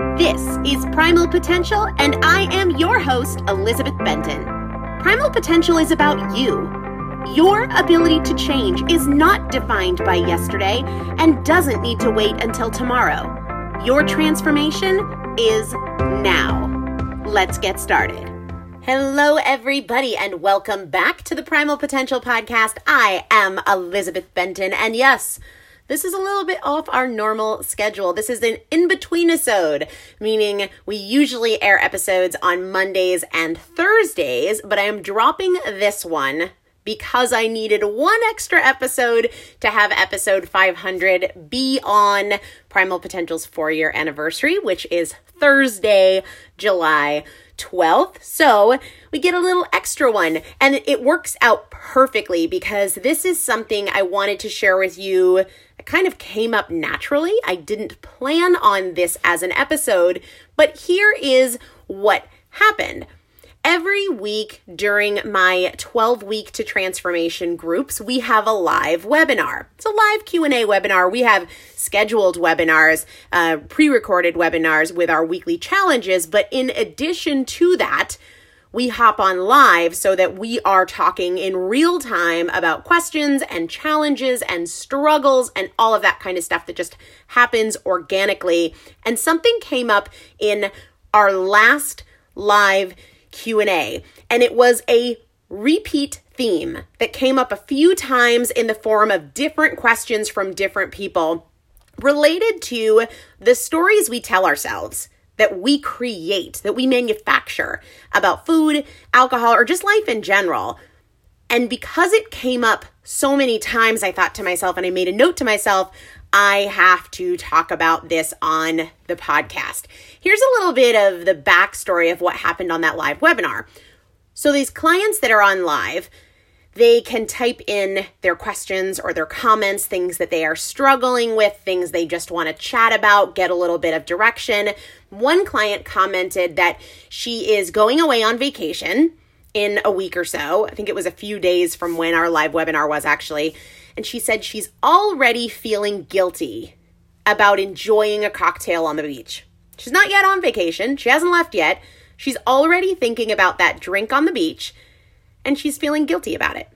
This is Primal Potential, and I am your host, Elizabeth Benton. Primal Potential is about you. Your ability to change is not defined by yesterday and doesn't need to wait until tomorrow. Your transformation is now. Let's get started. Hello, everybody, and welcome back to the Primal Potential Podcast. I am Elizabeth Benton, and yes, this is a little bit off our normal schedule. This is an in-between-isode, meaning we usually air episodes on Mondays and Thursdays, but I am dropping this one because I needed one extra episode to have episode 500 be on Primal Potential's 4-year anniversary, which is Thursday, July 12th. So we get a little extra one, and it works out perfectly because this is something I wanted to share with you. It kind of came up naturally. I didn't plan on this as an episode, but here is what happened. Every week during my 12-week to transformation groups, we have a live webinar. It's a live Q&A webinar. We have scheduled webinars, pre-recorded webinars with our weekly challenges. But in addition to that, we hop on live so that we are talking in real time about questions and challenges and struggles and all of that kind of stuff that just happens organically. And something came up in our last live Q&A, and it was a repeat theme that came up a few times in the form of different questions from different people related to the stories we tell ourselves, that we create, that we manufacture about food, alcohol, or just life in general. And because it came up so many times, I thought to myself, and I made a note to myself, I have to talk about this on the podcast. Here's a little bit of the backstory of what happened on that live webinar. So these clients that are on live, they can type in their questions or their comments, things that they are struggling with, things they just want to chat about, get a little bit of direction. One client commented that she is going away on vacation in a week or so. I think it was a few days from when our live webinar was actually. And she said she's already feeling guilty about enjoying a cocktail on the beach. She's not yet on vacation. She hasn't left yet. She's already thinking about that drink on the beach, and she's feeling guilty about it.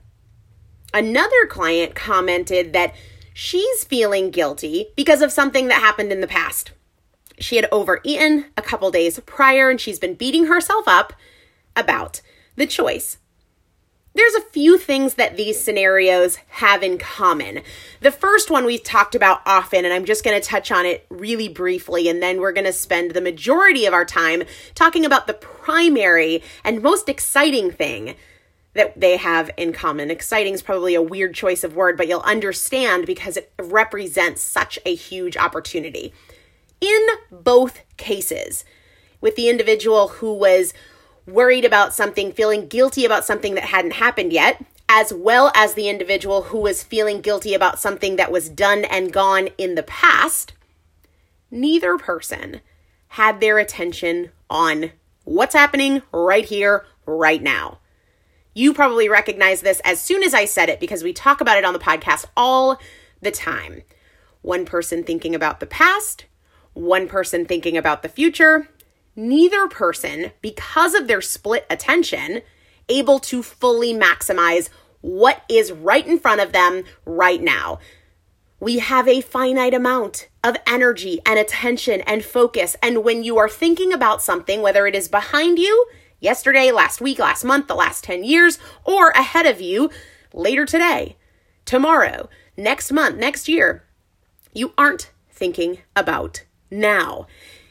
Another client commented that she's feeling guilty because of something that happened in the past. She had overeaten a couple days prior, and she's been beating herself up about the choice. There's a few things that these scenarios have in common. The first one we've talked about often, and I'm just going to touch on it really briefly, and then we're going to spend the majority of our time talking about the primary and most exciting thing that they have in common. Exciting is probably a weird choice of word, but you'll understand because it represents such a huge opportunity. In both cases, with the individual who was worried about something, feeling guilty about something that hadn't happened yet, as well as the individual who was feeling guilty about something that was done and gone in the past, neither person had their attention on what's happening right here, right now. You probably recognize this as soon as I said it because we talk about it on the podcast all the time. One person thinking about the past, one person thinking about the future. Neither person, because of their split attention, able to fully maximize what is right in front of them right now. We have a finite amount of energy and attention and focus. And when you are thinking about something, whether it is behind you, yesterday, last week, last month, the last 10 years, or ahead of you, later today, tomorrow, next month, next year, you aren't thinking about now.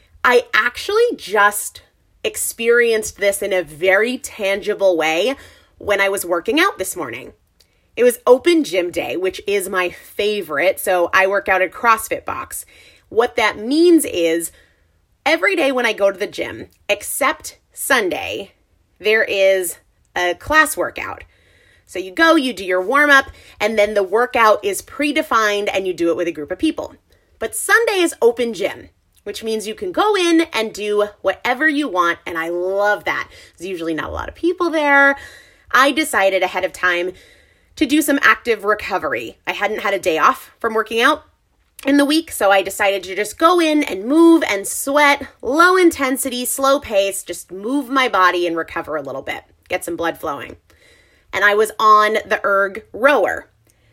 I actually just experienced this in a very tangible way when I was working out this morning. It was open gym day, which is my favorite. So I work out at CrossFit Box. What that means is every day when I go to the gym, except Sunday, there is a class workout. So you go, you do your warm up, and then the workout is predefined and you do it with a group of people. But Sunday is open gym, which means you can go in and do whatever you want. And I love that. There's usually not a lot of people there. I decided ahead of time to do some active recovery. I hadn't had a day off from working out. in the week, so I decided to just go in and move and sweat, low intensity, slow pace, just move my body and recover a little bit, get some blood flowing. And I was on the erg rower.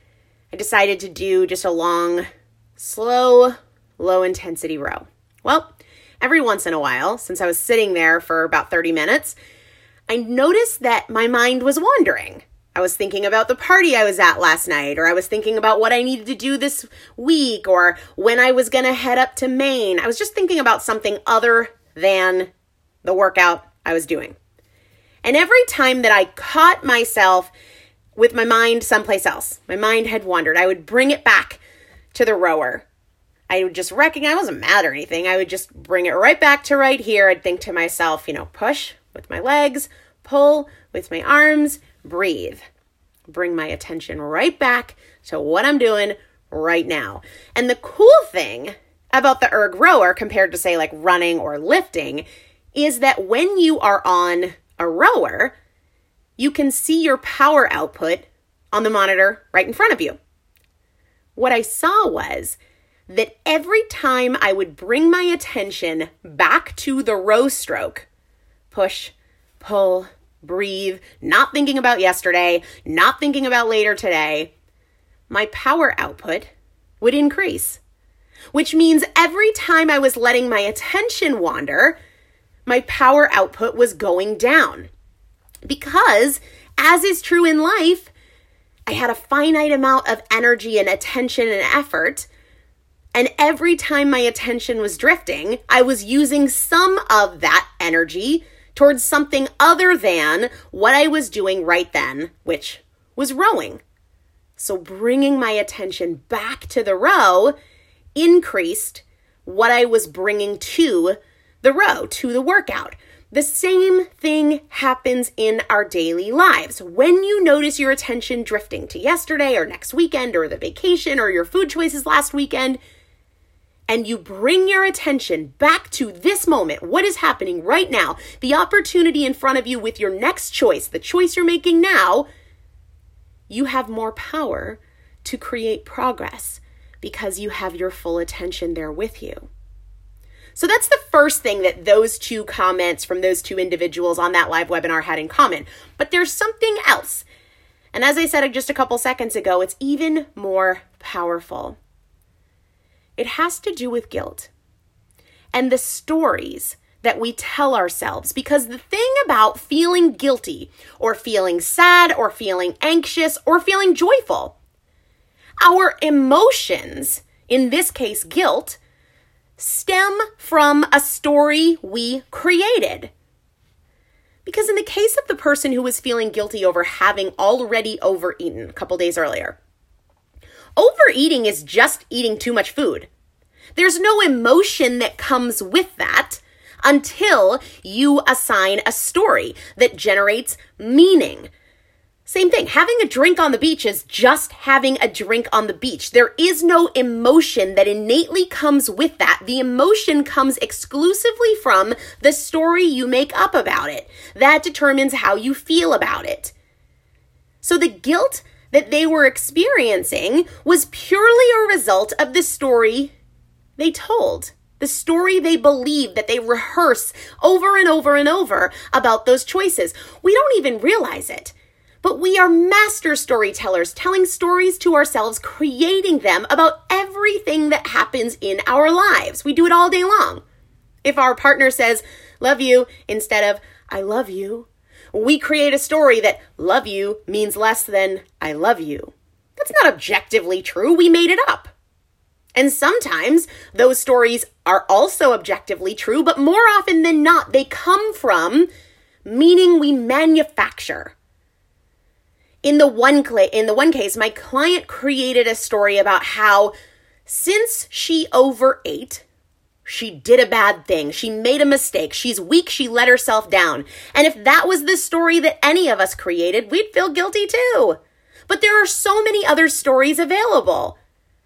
I decided to do just a long, slow, low intensity row. Well, every once in a while, since I was sitting there for about 30 minutes, I noticed that my mind was wandering. I was thinking about the party I was at last night, or I was thinking about what I needed to do this week, or when I was going to head up to Maine. I was just thinking about something other than the workout I was doing. And every time that I caught myself with my mind someplace else, my mind had wandered, I would bring it back to the rower. I would just recognize, I wasn't mad or anything. I would just bring it right back to right here. I'd think to myself, push with my legs, pull with my arms, breathe. Bring my attention right back to what I'm doing right now. And the cool thing about the erg rower compared to say like running or lifting is that when you are on a rower, you can see your power output on the monitor right in front of you. What I saw was that every time I would bring my attention back to the row stroke, push, pull, breathe, not thinking about yesterday, not thinking about later today, my power output would increase. Which means every time I was letting my attention wander, my power output was going down. Because, as is true in life, I had a finite amount of energy and attention and effort, and every time my attention was drifting, I was using some of that energy towards something other than what I was doing right then, which was rowing. So bringing my attention back to the row increased what I was bringing to the row, to the workout. The same thing happens in our daily lives. When you notice your attention drifting to yesterday or next weekend or the vacation or your food choices last weekend, and you bring your attention back to this moment, what is happening right now, the opportunity in front of you with your next choice, the choice you're making now, you have more power to create progress because you have your full attention there with you. So that's the first thing that those two comments from those two individuals on that live webinar had in common. But there's something else. And as I said just a couple seconds ago, it's even more powerful. It has to do with guilt and the stories that we tell ourselves. Because the thing about feeling guilty or feeling sad or feeling anxious or feeling joyful, our emotions, in this case guilt, stem from a story we created. Because in the case of the person who was feeling guilty over having already overeaten a couple days earlier, overeating is just eating too much food. There's no emotion that comes with that until you assign a story that generates meaning. Same thing, having a drink on the beach is just having a drink on the beach. There is no emotion that innately comes with that. The emotion comes exclusively from the story you make up about it. That determines how you feel about it. So the guilt that they were experiencing was purely a result of the story they told. The story they believe, that they rehearse over and over and over about those choices. We don't even realize it. But we are master storytellers, telling stories to ourselves, creating them about everything that happens in our lives. We do it all day long. If our partner says, love you, instead of, I love you, we create a story that love you means less than I love you. That's not objectively true. We made it up. And sometimes those stories are also objectively true, but more often than not, they come from meaning we manufacture. In the one case, my client created a story about how since she overate, she did a bad thing. She made a mistake. She's weak. She let herself down. And if that was the story that any of us created, we'd feel guilty too. But there are so many other stories available.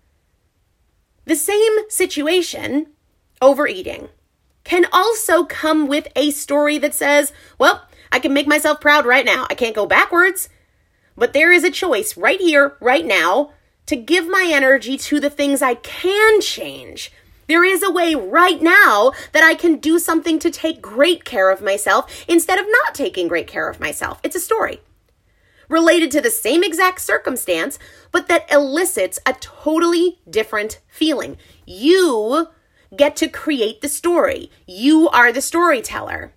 The same situation, overeating, can also come with a story that says, well, I can make myself proud right now. I can't go backwards. But there is a choice right here, right now, to give my energy to the things I can change. There is a way right now that I can do something to take great care of myself instead of not taking great care of myself. It's a story related to the same exact circumstance, but that elicits a totally different feeling. You get to create the story. You are the storyteller.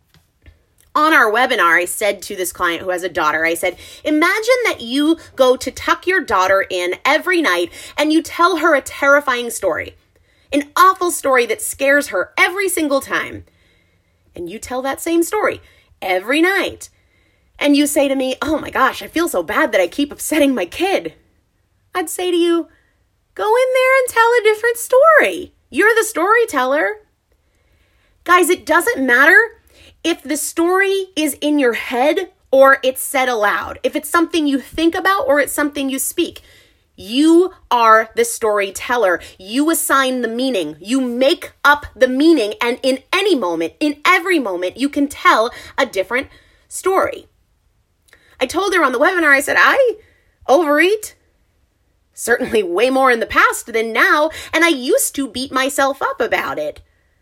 On our webinar, I said to this client who has a daughter, I said, imagine that you go to tuck your daughter in every night and you tell her a terrifying story, an awful story that scares her every single time. And you tell that same story every night. And you say to me, oh my gosh, I feel so bad that I keep upsetting my kid. I'd say to you, go in there and tell a different story. You're the storyteller. Guys, it doesn't matter if the story is in your head or it's said aloud, if it's something you think about or it's something you speak. You are the storyteller. You assign the meaning. You make up the meaning. And in any moment, in every moment, you can tell a different story. I told her on the webinar, I said, I overeat. Certainly way more in the past than now. And I used to beat myself up about it.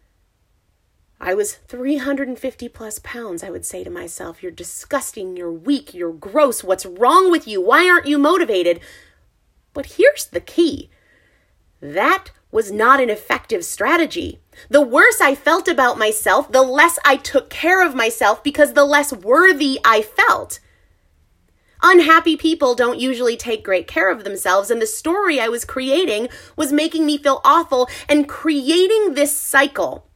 I was 350 plus pounds. I would say to myself, you're disgusting, you're weak, you're gross. What's wrong with you? Why aren't you motivated? But here's the key. That was not an effective strategy. The worse I felt about myself, the less I took care of myself because the less worthy I felt. Unhappy people don't usually take great care of themselves, and the story I was creating was making me feel awful and creating this cycle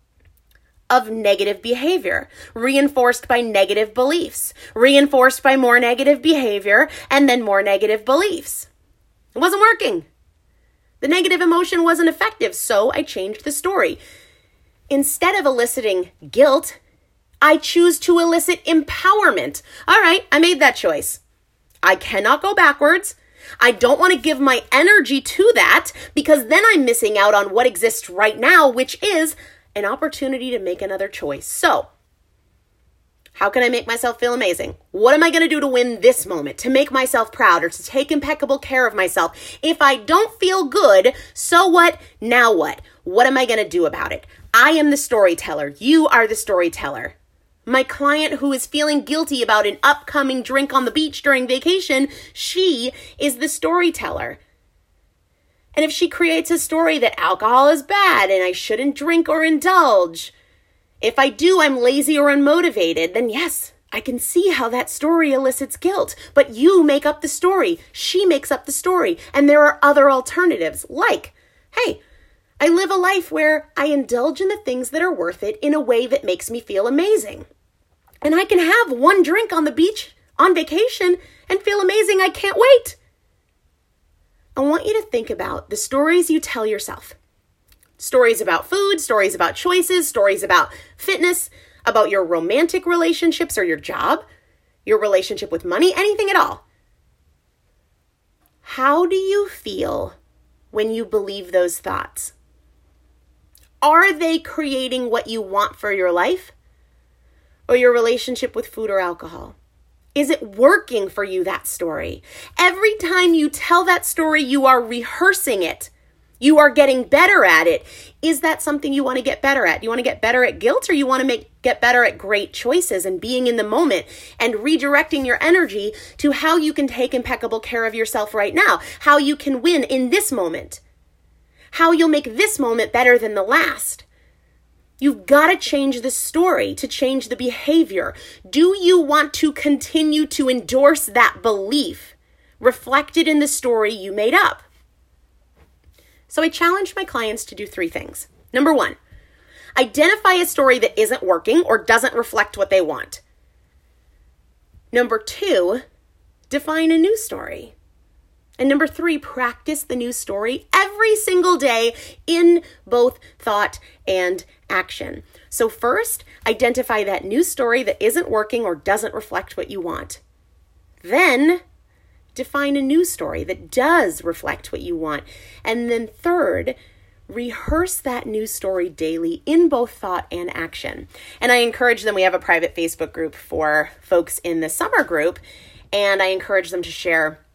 of negative behavior, reinforced by negative beliefs, reinforced by more negative behavior, and then more negative beliefs. It wasn't working. The negative emotion wasn't effective, so I changed the story. Instead of eliciting guilt, I choose to elicit empowerment. All right, I made that choice. I cannot go backwards. I don't want to give my energy to that because then I'm missing out on what exists right now, which is an opportunity to make another choice. So, how can I make myself feel amazing? What am I going to do to win this moment, to make myself proud, or to take impeccable care of myself? If I don't feel good, so what? Now what? What am I going to do about it? I am the storyteller. You are the storyteller. My client who is feeling guilty about an upcoming drink on the beach during vacation, she is the storyteller. And if she creates a story that alcohol is bad and I shouldn't drink or indulge, if I do, I'm lazy or unmotivated, then yes, I can see how that story elicits guilt. But you make up the story. She makes up the story. And there are other alternatives like, hey, I live a life where I indulge in the things that are worth it in a way that makes me feel amazing. And I can have one drink on the beach on vacation and feel amazing. I can't wait. I want you to think about the stories you tell yourself. Stories about food, stories about choices, stories about fitness, about your romantic relationships or your job, your relationship with money, anything at all. How do you feel when you believe those thoughts? Are they creating what you want for your life or your relationship with food or alcohol? Is it working for you, that story? Every time you tell that story, you are rehearsing it. You are getting better at it. Is that something you want to get better at? You want to get better at guilt, or you want to get better at great choices and being in the moment and redirecting your energy to how you can take impeccable care of yourself right now, how you can win in this moment, how you'll make this moment better than the last? You've got to change the story to change the behavior. Do you want to continue to endorse that belief reflected in the story you made up? So I challenged my clients to do 3 things. Number 1, identify a story that isn't working or doesn't reflect what they want. Number 2, define a new story. And number 3, practice the new story every single day in both thought and action. So first, identify that new story that isn't working or doesn't reflect what you want. Then, define a new story that does reflect what you want. And then third, rehearse that new story daily in both thought and action. And I encourage them, we have a private Facebook group for folks in the summer group, and I encourage them to share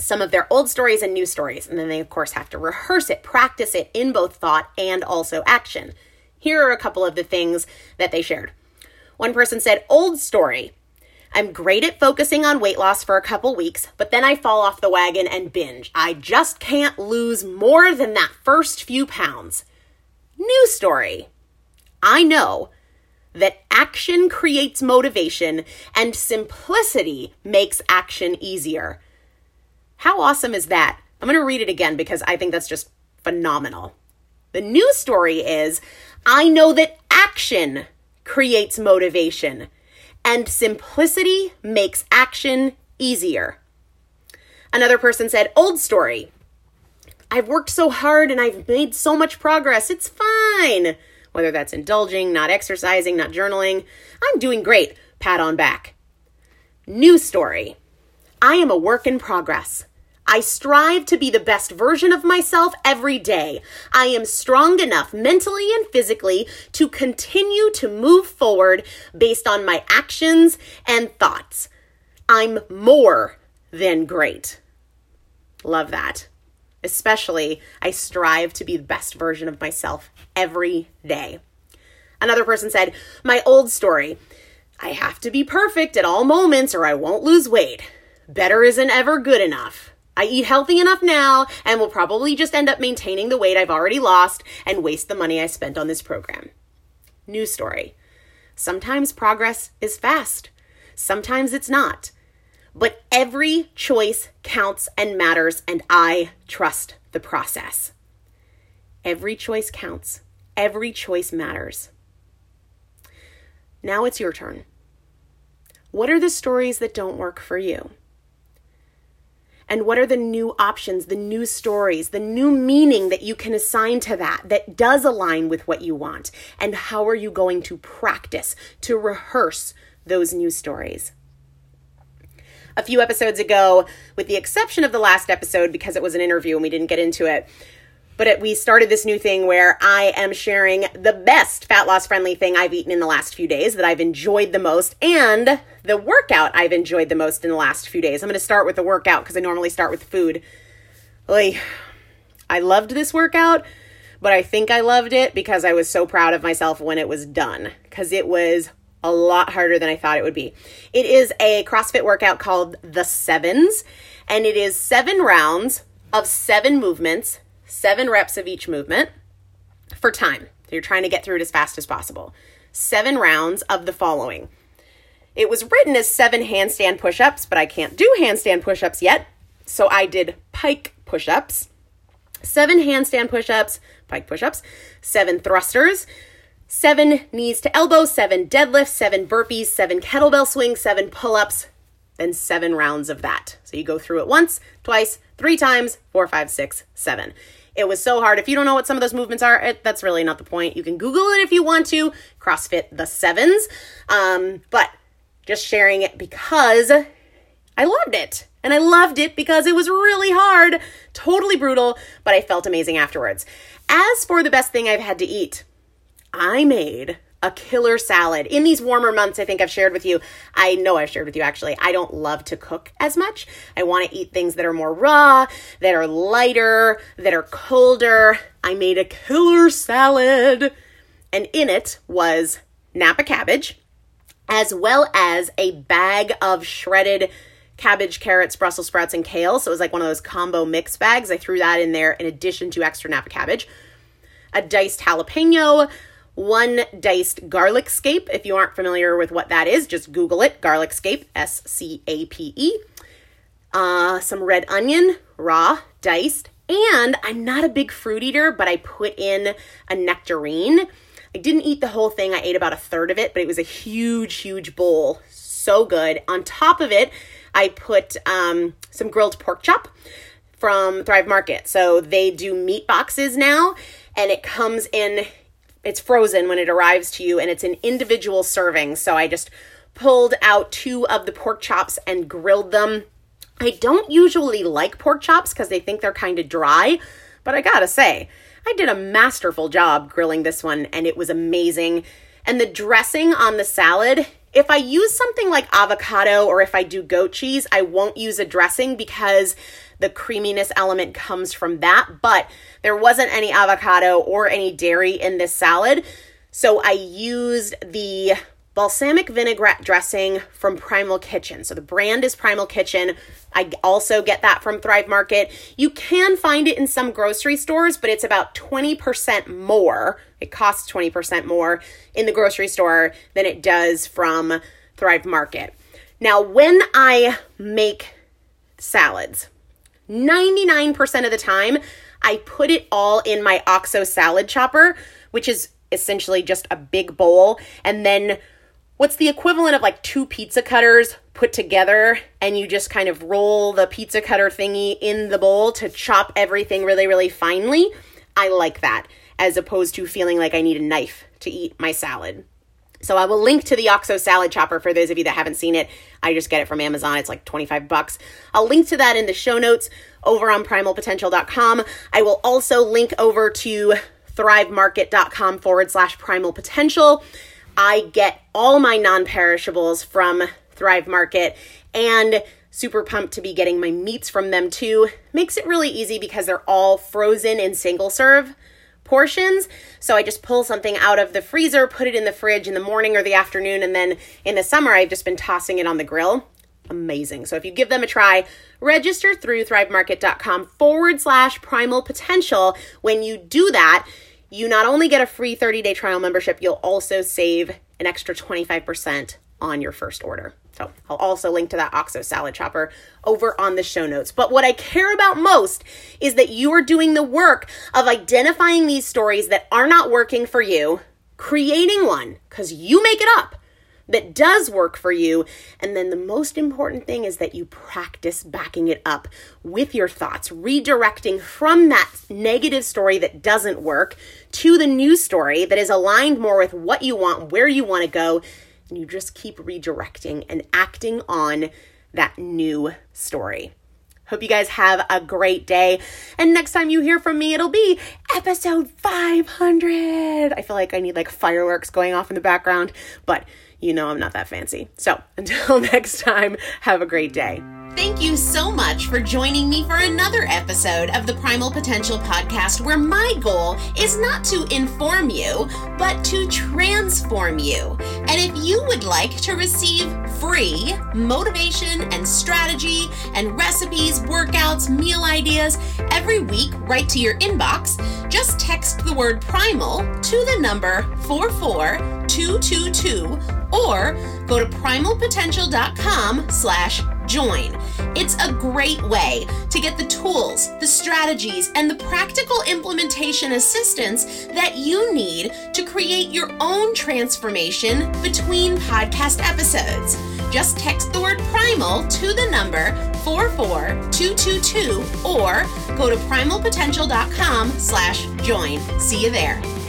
some of their old stories and new stories. And then they, of course, have to rehearse it, practice it in both thought and also action. Here are a couple of the things that they shared. One person said, old story. I'm great at focusing on weight loss for a couple weeks, but then I fall off the wagon and binge. I just can't lose more than that first few pounds. New story. I know that action creates motivation and simplicity makes action easier. How awesome is that? I'm going to read it again because I think that's just phenomenal. The new story is, I know that action creates motivation and simplicity makes action easier. Another person said, old story. I've worked so hard and I've made so much progress. It's fine. Whether that's indulging, not exercising, not journaling, I'm doing great. Pat on back. New story. I am a work in progress. I strive to be the best version of myself every day. I am strong enough mentally and physically to continue to move forward based on my actions and thoughts. I'm more than great. Love that. Especially, I strive to be the best version of myself every day. Another person said, my old story. I have to be perfect at all moments or I won't lose weight. Better isn't ever good enough. I eat healthy enough now and will probably just end up maintaining the weight I've already lost and waste the money I spent on this program. New story. Sometimes progress is fast. Sometimes it's not. But every choice counts and matters, and I trust the process. Every choice counts. Every choice matters. Now it's your turn. What are the stories that don't work for you? And what are the new options, the new stories, the new meaning that you can assign to that does align with what you want? And how are you going to practice, to rehearse those new stories? A few episodes ago, with the exception of the last episode, because it was an interview and we didn't get into it, but we started this new thing where I am sharing the best fat loss friendly thing I've eaten in the last few days that I've enjoyed the most, and the workout I've enjoyed the most in the last few days. I'm going to start with the workout because I normally start with food. I loved this workout, but I think I loved it because I was so proud of myself when it was done, because it was a lot harder than I thought it would be. It is a CrossFit workout called The Sevens, and it is 7 rounds of 7 movements, 7 reps of each movement for time. So you're trying to get through it as fast as possible. 7 rounds of the following. It was written as 7 handstand push-ups, but I can't do handstand push-ups yet. So I did pike push-ups, 7 handstand push-ups, pike push-ups, 7 thrusters, 7 knees to elbow, 7 deadlifts, 7 burpees, 7 kettlebell swings, 7 pull-ups, then 7 rounds of that. So you go through it once, twice, 3 times, 4, 5, 6, 7. It was so hard. If you don't know what some of those movements are, that's really not the point. You can Google it if you want to. CrossFit The Sevens. But just sharing it because I loved it. And I loved it because it was really hard, totally brutal, but I felt amazing afterwards. As for the best thing I've had to eat, I made a killer salad. In these warmer months, I think I've shared with you, I know I've shared with you actually, I don't love to cook as much. I want to eat things that are more raw, that are lighter, that are colder. I made a killer salad, and in it was Napa cabbage, as well as a bag of shredded cabbage, carrots, Brussels sprouts, and kale. So it was like one of those combo mix bags. I threw that in there in addition to extra Napa cabbage. A diced jalapeno, 1 diced garlic scape. If you aren't familiar with what that is, just Google it. Garlic scape, S-C-A-P-E. Some red onion, raw, diced. And I'm not a big fruit eater, but I put in a nectarine. I didn't eat the whole thing. I ate about 1/3 of it, but it was a huge, huge bowl. So good. On top of it, I put some grilled pork chop from Thrive Market. So they do meat boxes now, and it comes in, it's frozen when it arrives to you, and it's an individual serving. So I just pulled out 2 of the pork chops and grilled them. I don't usually like pork chops because they think they're kind of dry, but I gotta say, I did a masterful job grilling this one, and it was amazing. And the dressing on the salad, if I use something like avocado or if I do goat cheese, I won't use a dressing because the creaminess element comes from that, but there wasn't any avocado or any dairy in this salad. So I used the balsamic vinaigrette dressing from Primal Kitchen. So the brand is Primal Kitchen. I also get that from Thrive Market. You can find it in some grocery stores, but it's about 20% more. It costs 20% more in the grocery store than it does from Thrive Market. Now, when I make salads, 99% of the time, I put it all in my OXO salad chopper, which is essentially just a big bowl, and then what's the equivalent of like 2 pizza cutters put together, and you just kind of roll the pizza cutter thingy in the bowl to chop everything really, really finely. I like that, as opposed to feeling like I need a knife to eat my salad. So I will link to the OXO salad chopper for those of you that haven't seen it. I just get it from Amazon. It's like $25. I'll link to that in the show notes over on primalpotential.com. I will also link over to thrivemarket.com/Primal Potential. I get all my non-perishables from Thrive Market, and super pumped to be getting my meats from them too. Makes it really easy because they're all frozen in single serve portions. So I just pull something out of the freezer, put it in the fridge in the morning or the afternoon, and then in the summer I've just been tossing it on the grill. Amazing. So if you give them a try, register through thrivemarket.com/Primal Potential. When you do that, you not only get a free 30-day trial membership, you'll also save an extra 25% on your first order. So I'll also link to that OXO salad chopper over on the show notes. But what I care about most is that you are doing the work of identifying these stories that are not working for you, creating one, because you make it up, that does work for you. And then the most important thing is that you practice backing it up with your thoughts, redirecting from that negative story that doesn't work to the new story that is aligned more with what you want, where you want to go. And you just keep redirecting and acting on that new story. Hope you guys have a great day. And next time you hear from me, it'll be episode 500. I feel like I need like fireworks going off in the background, but you know I'm not that fancy. So until next time, have a great day. Thank you so much for joining me for another episode of the Primal Potential Podcast, where my goal is not to inform you, but to transform you. And if you would like to receive free motivation and strategy and recipes, workouts, meal ideas every week right to your inbox, just text the word primal to the number 44222 or go to primalpotential.com/join. It's a great way to get the tools, the strategies, and the practical implementation assistance that you need to create your own transformation between podcast episodes. Just text the word primal to the number 44222 or go to primalpotential.com/join. See you there.